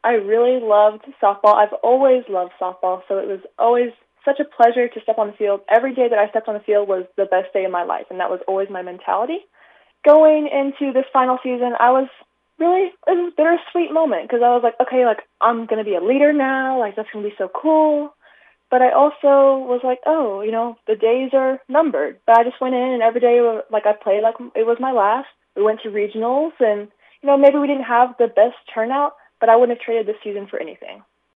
I really loved softball. I've always loved softball, so it was always such a pleasure to step on the field. Every day that I stepped on the field was the best day of my life, and that was always my mentality. Going into this final season, it was a bittersweet moment because I was like, okay, like, I'm going to be a leader now. Like, that's going to be so cool. But I also was like, oh, the days are numbered. But I just went in, and every day, like, I played like it was my last. We went to regionals, and, maybe we didn't have the best turnout, but I wouldn't have traded this season for anything.